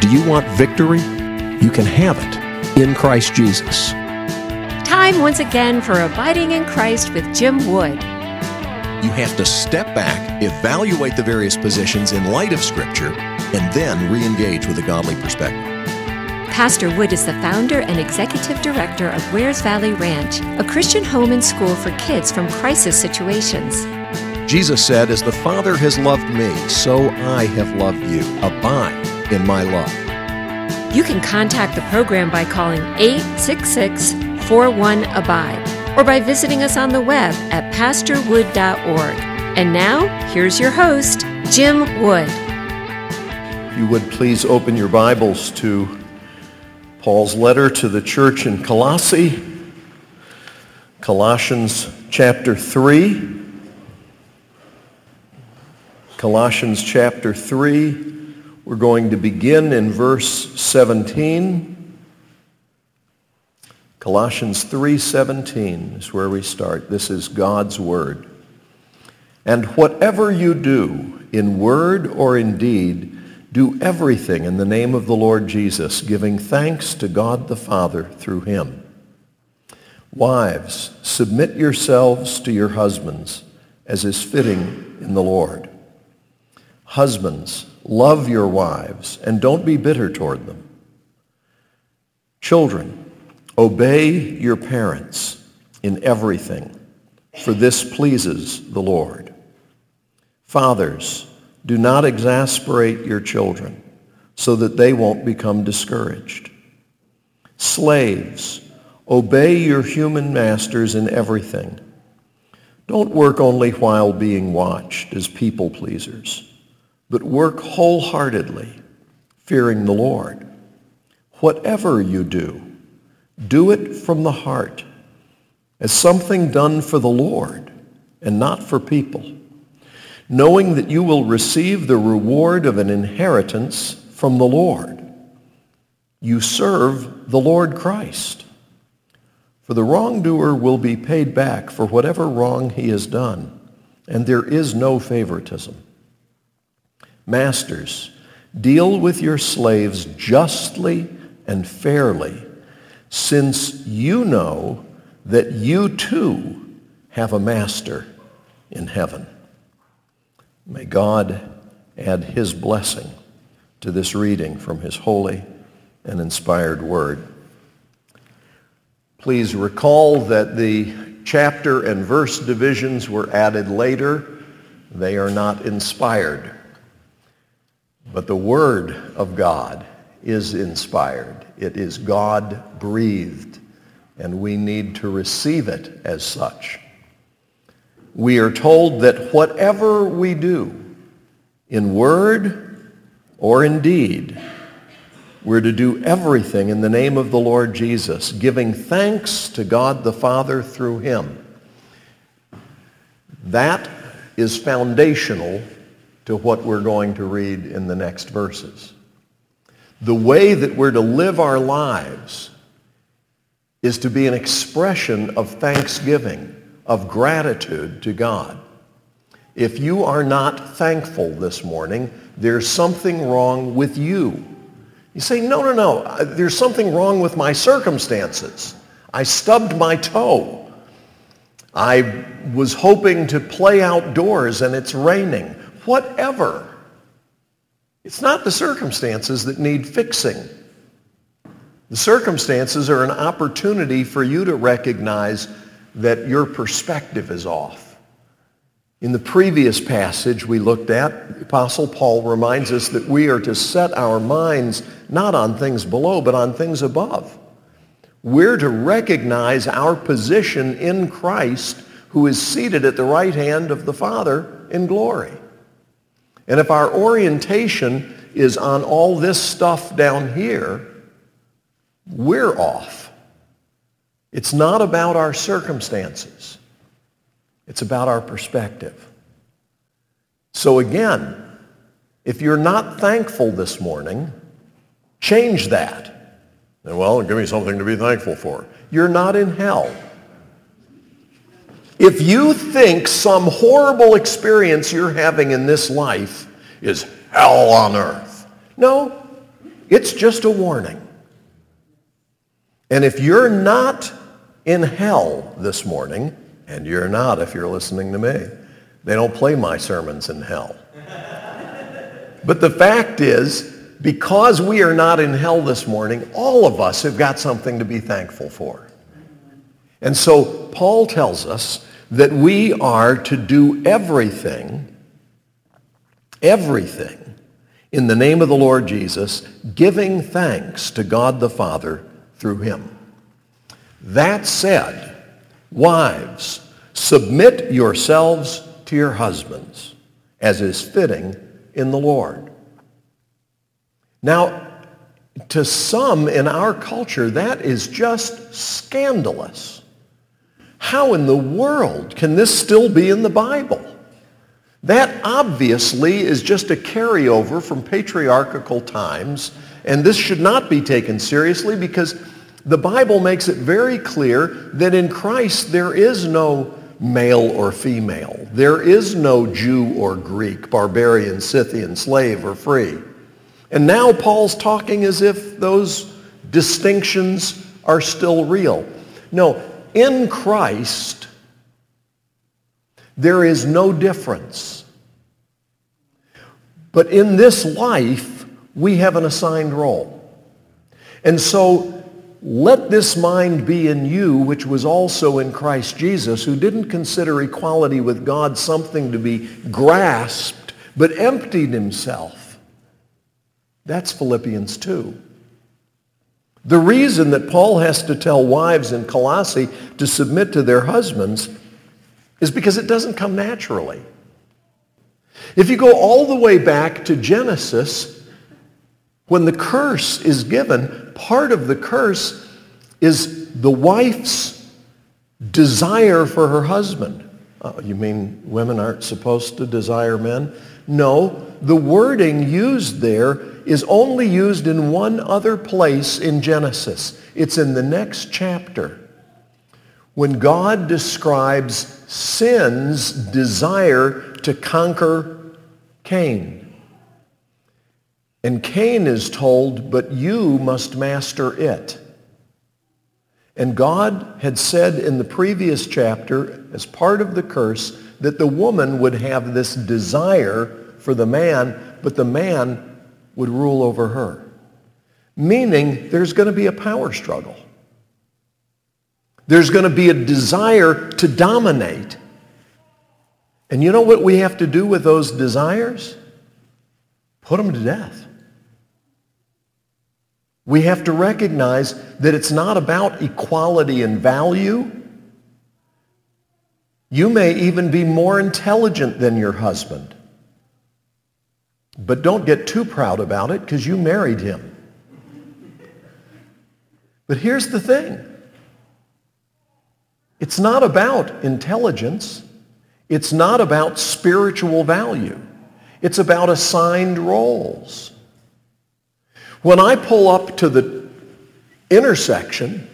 Do you want victory? You can have it in Christ Jesus. Time once again for Abiding in Christ with Jim Wood. You have to step back, evaluate the various positions in light of Scripture, and then re-engage with a godly perspective. Pastor Wood is the founder and executive director of Wares Valley Ranch, a Christian home and school for kids from crisis situations. Jesus said, "As the Father has loved me, so I have loved you. Abide in my love." You can contact the program by calling 866-41-ABIDE or by visiting us on the web at pastorwood.org. And now, here's your host, Jim Wood. If you would please open your Bibles to Paul's letter to the church in Colossae, Colossians chapter 3. Colossians chapter 3, we're going to begin in verse 17. Colossians 3:17 is where we start. This is God's word. "And whatever you do, in word or in deed, do everything in the name of the Lord Jesus, giving thanks to God the Father through him. Wives, submit yourselves to your husbands, as is fitting in the Lord. Husbands, love your wives, and don't be bitter toward them. Children, obey your parents in everything, for this pleases the Lord. Fathers, do not exasperate your children, so that they won't become discouraged. Slaves, obey your human masters in everything. Don't work only while being watched as people pleasers, but work wholeheartedly, fearing the Lord. Whatever you do, do it from the heart, as something done for the Lord and not for people, knowing that you will receive the reward of an inheritance from the Lord. You serve the Lord Christ. For the wrongdoer will be paid back for whatever wrong he has done, and there is no favoritism. Masters, deal with your slaves justly and fairly, since you know that you too have a master in heaven." May God add his blessing to this reading from his holy and inspired word. Please recall that the chapter and verse divisions were added later. They are not inspired. But the Word of God is inspired. It is God-breathed, and we need to receive it as such. We are told that whatever we do, in word or in deed, we're to do everything in the name of the Lord Jesus, giving thanks to God the Father through him. That is foundational to what we're going to read in the next verses. The way that we're to live our lives is to be an expression of thanksgiving, of gratitude to God. If you are not thankful this morning, there's something wrong with you. You say, no, there's something wrong with my circumstances. I stubbed my toe. I was hoping to play outdoors and it's raining. Whatever. It's not the circumstances that need fixing. The circumstances are an opportunity for you to recognize that your perspective is off. In the previous passage we looked at, the Apostle Paul reminds us that we are to set our minds not on things below, but on things above. We're to recognize our position in Christ, who is seated at the right hand of the Father in glory. And if our orientation is on all this stuff down here, we're off. It's not about our circumstances. It's about our perspective. So again, if you're not thankful this morning, change that. And well, give me something to be thankful for. You're not in hell. If you think some horrible experience you're having in this life is hell on earth, no, it's just a warning. And if you're not in hell this morning, and you're not if you're listening to me, they don't play my sermons in hell. But the fact is, because we are not in hell this morning, all of us have got something to be thankful for. And so Paul tells us that we are to do everything in the name of the Lord Jesus, giving thanks to God the Father through him. That said, wives, submit yourselves to your husbands, as is fitting in the Lord. Now, to some in our culture, that is just scandalous. How in the world can this still be in the Bible? That obviously is just a carryover from patriarchal times, and this should not be taken seriously because the Bible makes it very clear that in Christ there is no male or female. There is no Jew or Greek, barbarian, Scythian, slave or free. And now Paul's talking as if those distinctions are still real. No, in Christ, there is no difference. But in this life, we have an assigned role. And so let this mind be in you, which was also in Christ Jesus, who didn't consider equality with God something to be grasped, but emptied himself. That's Philippians 2. The reason that Paul has to tell wives in Colossae to submit to their husbands is because it doesn't come naturally. If you go all the way back to Genesis, when the curse is given, part of the curse is the wife's desire for her husband. Oh, you mean women aren't supposed to desire men? No, the wording used there is only used in one other place in Genesis. It's in the next chapter, when God describes sin's desire to conquer Cain. And Cain is told, but you must master it. And God had said in the previous chapter, as part of the curse, that the woman would have this desire for the man, but the man would rule over her. Meaning there's going to be a power struggle. There's going to be a desire to dominate. And you know what we have to do with those desires? Put them to death. We have to recognize that it's not about equality in value. You may even be more intelligent than your husband. But don't get too proud about it because you married him. But here's the thing. It's not about intelligence. It's not about spiritual value. It's about assigned roles. When I pull up to the intersection,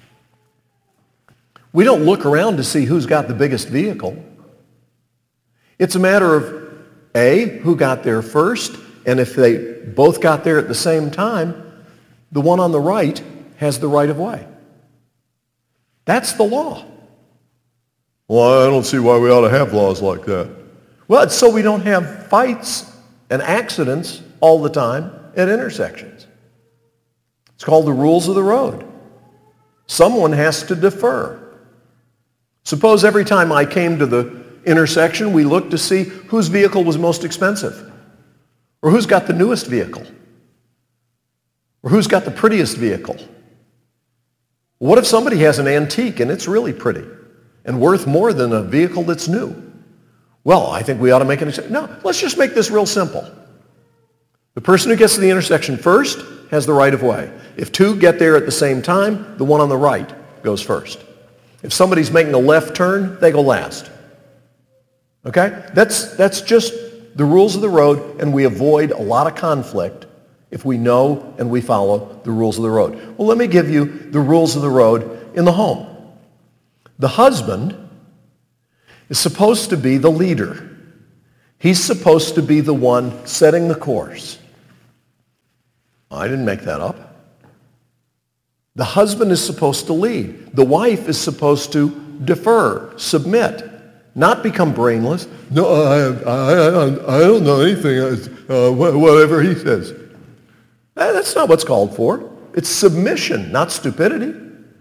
we don't look around to see who's got the biggest vehicle. It's a matter of A, who got there first, and if they both got there at the same time, the one on the right has the right of way. That's the law. Well, I don't see why we ought to have laws like that. Well, it's so we don't have fights and accidents all the time at intersections. It's called the rules of the road. Someone has to defer. Suppose every time I came to the intersection, we looked to see whose vehicle was most expensive, or who's got the newest vehicle, or who's got the prettiest vehicle. What if somebody has an antique and it's really pretty and worth more than a vehicle that's new? Well, I think we ought to make an exception. No, let's just make this real simple. The person who gets to the intersection first has the right of way. If two get there at the same time, the one on the right goes first. If somebody's making a left turn, they go last. Okay? That's just the rules of the road, and we avoid a lot of conflict if we know and we follow the rules of the road. Well, let me give you the rules of the road in the home. The husband is supposed to be the leader. He's supposed to be the one setting the course. I didn't make that up. The husband is supposed to lead. The wife is supposed to defer, submit, not become brainless. No, I don't know anything. Whatever he says. That's not what's called for. It's submission, not stupidity.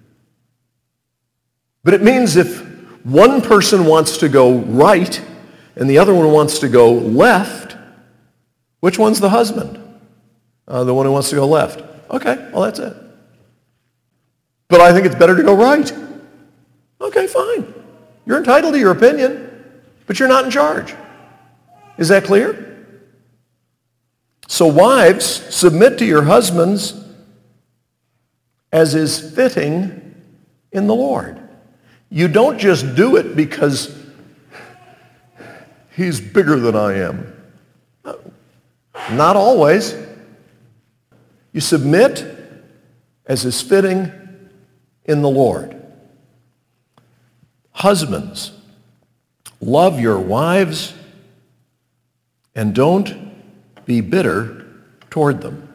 But it means if one person wants to go right and the other one wants to go left, which one's the husband? The one who wants to go left. Okay, well, that's it. But I think it's better to go right. Okay, fine. You're entitled to your opinion, but you're not in charge. Is that clear? So wives, submit to your husbands as is fitting in the Lord. You don't just do it because he's bigger than I am. Not always. You submit as is fitting in the Lord. Husbands, love your wives and don't be bitter toward them.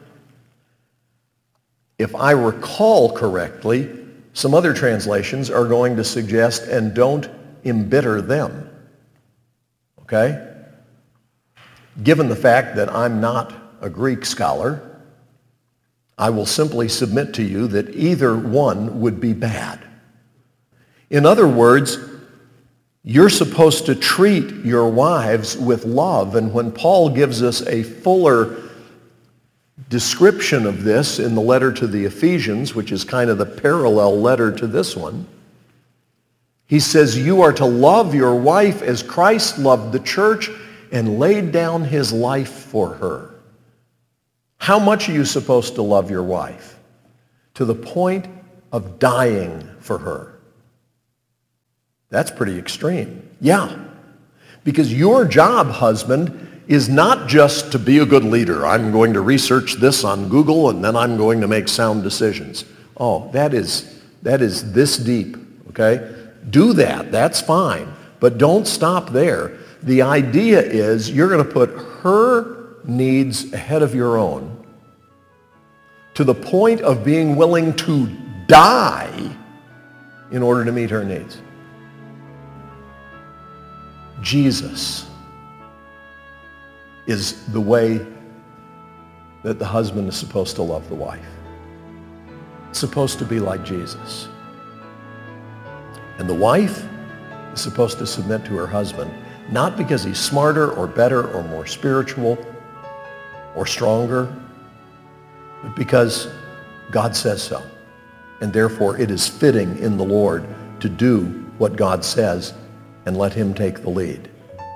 If I recall correctly, some other translations are going to suggest, and don't embitter them. Okay? Given the fact that I'm not a Greek scholar, I will simply submit to you that either one would be bad. In other words, you're supposed to treat your wives with love. And when Paul gives us a fuller description of this in the letter to the Ephesians, which is kind of the parallel letter to this one, he says, you are to love your wife as Christ loved the church and laid down his life for her. How much are you supposed to love your wife? To the point of dying for her. That's pretty extreme. Yeah. Because your job, husband, is not just to be a good leader. I'm going to research this on Google and then I'm going to make sound decisions. Oh, that is this deep, okay? Do that. That's fine. But don't stop there. The idea is you're going to put her needs ahead of your own to the point of being willing to die in order to meet her needs. Jesus is the way that the husband is supposed to love the wife. It's supposed to be like Jesus. And the wife is supposed to submit to her husband, not because he's smarter or better or more spiritual or stronger, but because God says so. And therefore it is fitting in the Lord to do what God says and let him take the lead.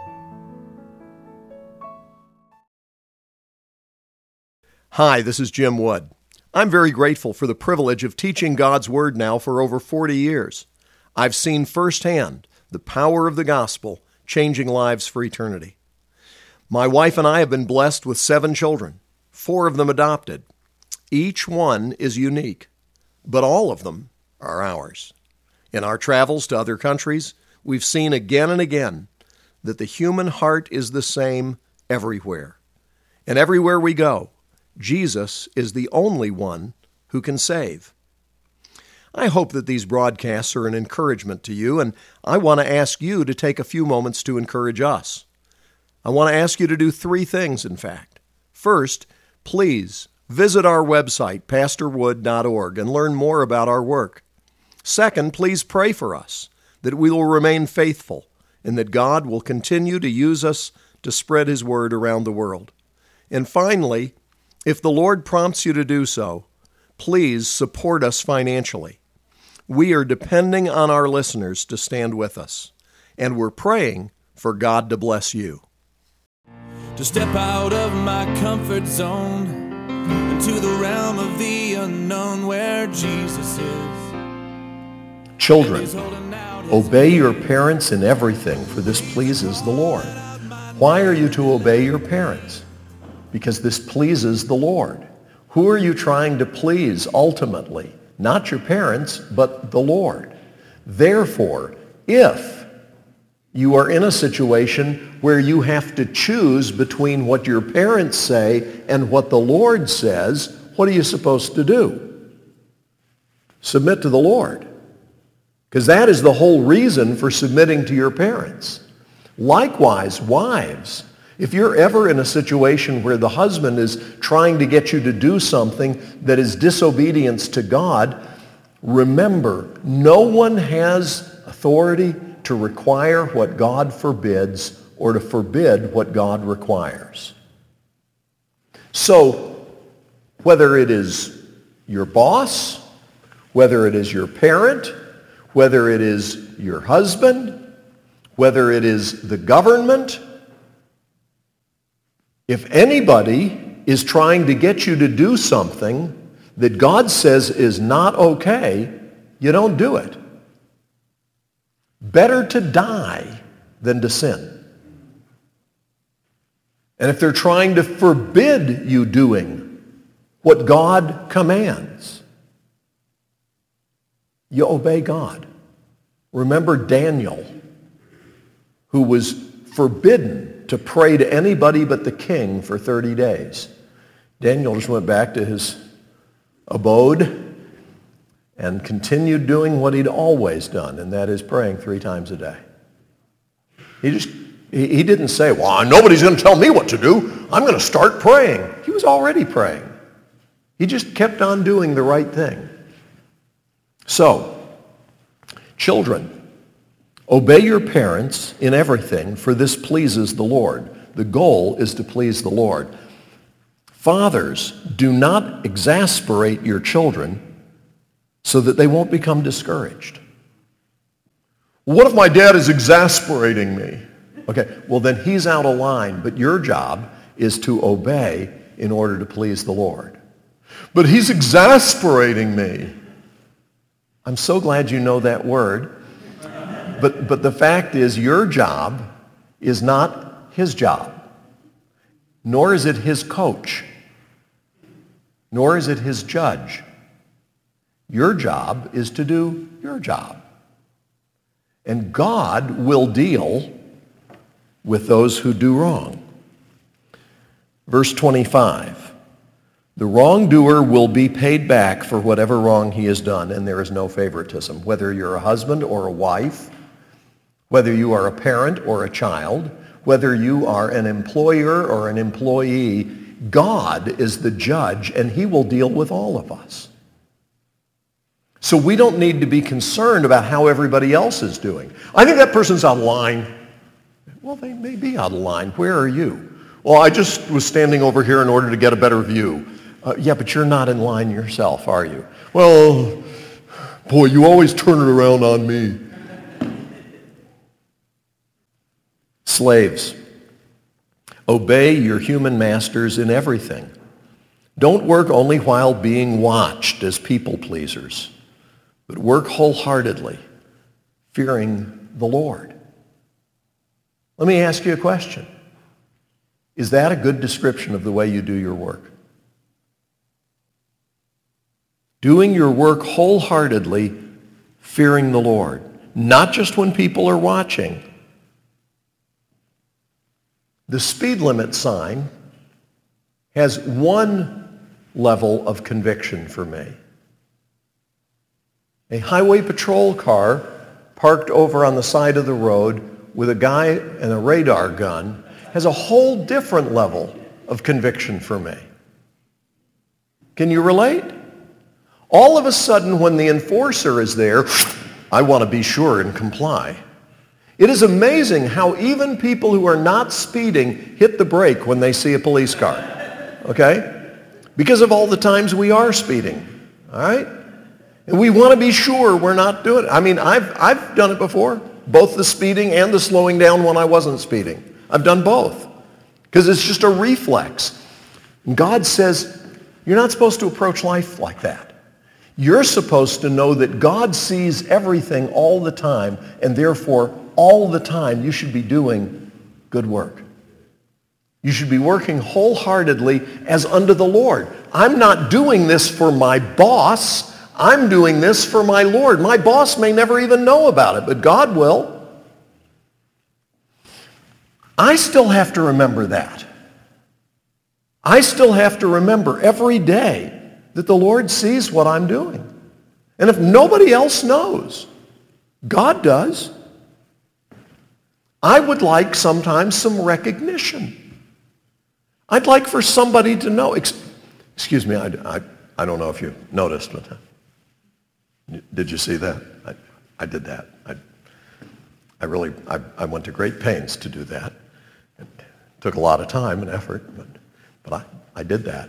Hi, this is Jim Wood. I'm very grateful for the privilege of teaching God's Word now for over 40 years. I've seen firsthand the power of the gospel changing lives for eternity. My wife and I have been blessed with 7 children, 4 of them adopted. Each one is unique, but all of them are ours. In our travels to other countries, we've seen again and again that the human heart is the same everywhere. And everywhere we go, Jesus is the only one who can save. I hope that these broadcasts are an encouragement to you, and I want to ask you to take a few moments to encourage us. I want to ask you to do 3 things, in fact. First, please visit our website, pastorwood.org, and learn more about our work. Second, please pray for us, that we will remain faithful and that God will continue to use us to spread His word around the world. And finally, if the Lord prompts you to do so, please support us financially. We are depending on our listeners to stand with us, and we're praying for God to bless you. To step out of my comfort zone into the realm of the unknown where Jesus is. Children, obey your parents in everything, for this pleases the Lord. Why are you to obey your parents? Because this pleases the Lord. Who are you trying to please ultimately? Not your parents, but the Lord. Therefore, if you are in a situation where you have to choose between what your parents say and what the Lord says, what are you supposed to do? Submit to the Lord. Because that is the whole reason for submitting to your parents. Likewise, wives, if you're ever in a situation where the husband is trying to get you to do something that is disobedience to God, remember, no one has authority to require what God forbids or to forbid what God requires. So, whether it is your boss, whether it is your parent, whether it is your husband, whether it is the government, if anybody is trying to get you to do something that God says is not okay, you don't do it. Better to die than to sin. And if they're trying to forbid you doing what God commands, you obey God. Remember Daniel, who was forbidden to pray to anybody but the king for 30 days. Daniel just went back to his abode and continued doing what he'd always done, and that is praying 3 times a day. He didn't say, well, nobody's going to tell me what to do. I'm going to start praying. He was already praying. He just kept on doing the right thing. So, children, obey your parents in everything, for this pleases the Lord. The goal is to please the Lord. Fathers, do not exasperate your children so that they won't become discouraged. What if my dad is exasperating me? Okay, well then he's out of line, but your job is to obey in order to please the Lord. But he's exasperating me. I'm so glad you know that word. But the fact is, your job is not his job, nor is it his coach, nor is it his judge. Your job is to do your job. And God will deal with those who do wrong. Verse 25. The wrongdoer will be paid back for whatever wrong he has done, and there is no favoritism. Whether you're a husband or a wife, whether you are a parent or a child, whether you are an employer or an employee, God is the judge, and he will deal with all of us. So we don't need to be concerned about how everybody else is doing. I think that person's out of line. Well, they may be out of line. Where are you? Well, I just was standing over here in order to get a better view. Yeah, but you're not in line yourself, are you? Well, boy, you always turn it around on me. Slaves, obey your human masters in everything. Don't work only while being watched as people pleasers, but work wholeheartedly, fearing the Lord. Let me ask you a question. Is that a good description of the way you do your work? Doing your work wholeheartedly, fearing the Lord. Not just when people are watching. The speed limit sign has one level of conviction for me. A highway patrol car parked over on the side of the road with a guy and a radar gun has a whole different level of conviction for me. Can you relate? All of a sudden, when the enforcer is there, I want to be sure and comply. It is amazing how even people who are not speeding hit the brake when they see a police car, okay? Because of all the times we are speeding, all right? And we want to be sure we're not doing it. I mean, I've done it before, both the speeding and the slowing down when I wasn't speeding. I've done both because it's just a reflex. And God says, you're not supposed to approach life like that. You're supposed to know that God sees everything all the time, and therefore, all the time, you should be doing good work. You should be working wholeheartedly as unto the Lord. I'm not doing this for my boss. I'm doing this for my Lord. My boss may never even know about it, but God will. I still have to remember that. I still have to remember every day that the Lord sees what I'm doing. And if nobody else knows, God does. I would like sometimes some recognition. I'd like for somebody to know. Excuse me, I don't know if you noticed, but did you see that? I did that. I went to great pains to do that. It took a lot of time and effort, but I did that.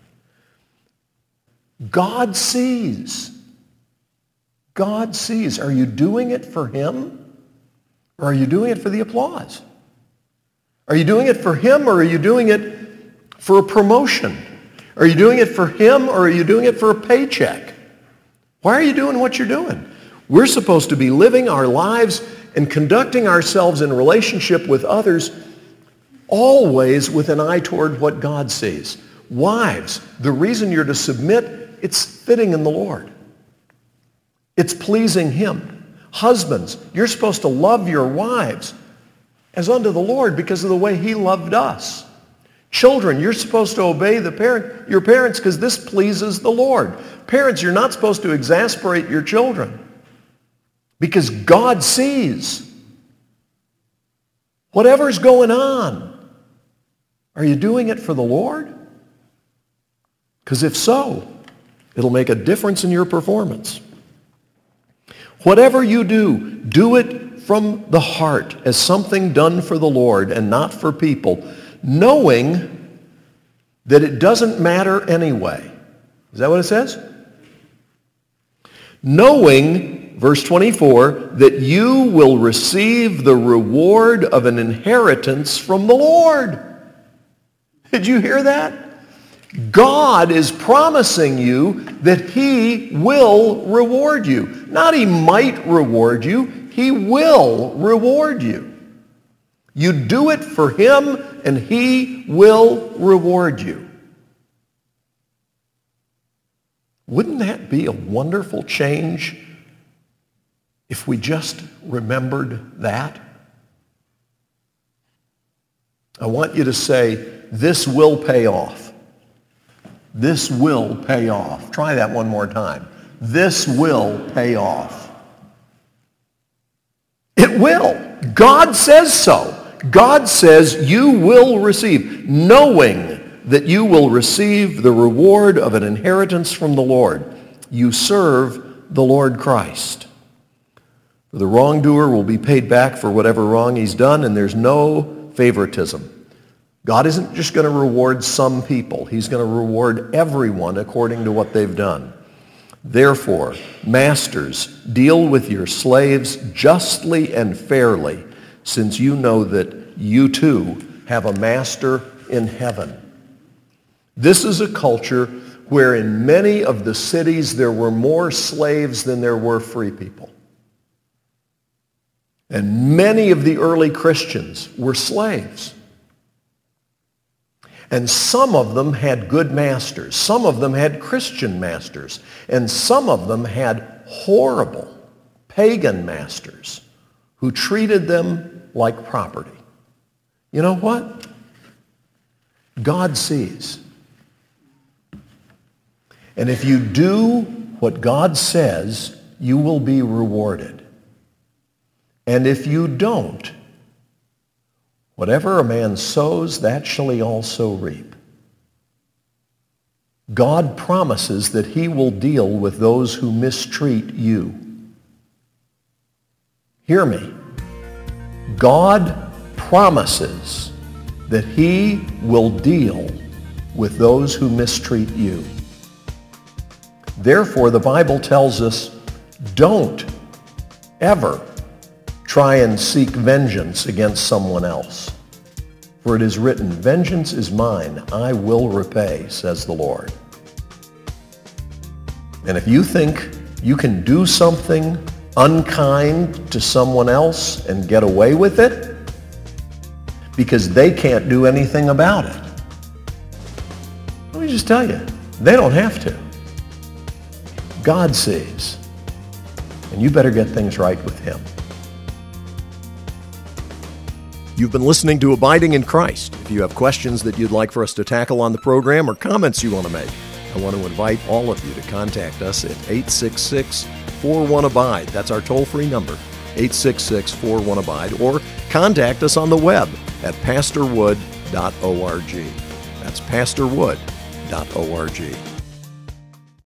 God sees. God sees. Are you doing it for him? Or are you doing it for the applause? Are you doing it for him, or are you doing it for a promotion? Are you doing it for him, or are you doing it for a paycheck? Why are you doing what you're doing? We're supposed to be living our lives and conducting ourselves in relationship with others always with an eye toward what God sees. Wives, the reason you're to submit, it's fitting in the Lord. It's pleasing him. Husbands, you're supposed to love your wives as unto the Lord because of the way he loved us. Children, you're supposed to obey your parents because this pleases the Lord. Parents, you're not supposed to exasperate your children because God sees. Whatever's going on, are you doing it for the Lord? Because if so, it'll make a difference in your performance. Whatever you do, do it from the heart as something done for the Lord and not for people, knowing that it doesn't matter anyway. Is that what it says? Knowing, verse 24, that you will receive the reward of an inheritance from the Lord. Did you hear that? God is promising you that he will reward you. Not he might reward you, he will reward you. You do it for him and he will reward you. Wouldn't that be a wonderful change if we just remembered that? I want you to say, this will pay off. This will pay off. Try that one more time. This will pay off. It will. God says so. God says you will receive, knowing that you will receive the reward of an inheritance from the Lord. You serve the Lord Christ. For the wrongdoer will be paid back for whatever wrong he's done, and there's no favoritism. God isn't just going to reward some people. He's going to reward everyone according to what they've done. Therefore, masters, deal with your slaves justly and fairly, since you know that you too have a master in heaven. This is a culture where in many of the cities there were more slaves than there were free people. And many of the early Christians were slaves. And some of them had good masters. Some of them had Christian masters. And some of them had horrible pagan masters who treated them like property. You know what? God sees. And if you do what God says, you will be rewarded. And if you don't, whatever a man sows, that shall he also reap. God promises that he will deal with those who mistreat you. Hear me. God promises that he will deal with those who mistreat you. Therefore, the Bible tells us, don't ever try and seek vengeance against someone else. For it is written, vengeance is mine, I will repay, says the Lord. And if you think you can do something unkind to someone else and get away with it because they can't do anything about it, let me just tell you, they don't have to. God sees, and you better get things right with him. You've been listening to Abiding in Christ. If you have questions that you'd like for us to tackle on the program or comments you want to make, I want to invite all of you to contact us at 866-41-ABIDE. That's our toll-free number, 866-41-ABIDE, or contact us on the web at pastorwood.org. That's pastorwood.org.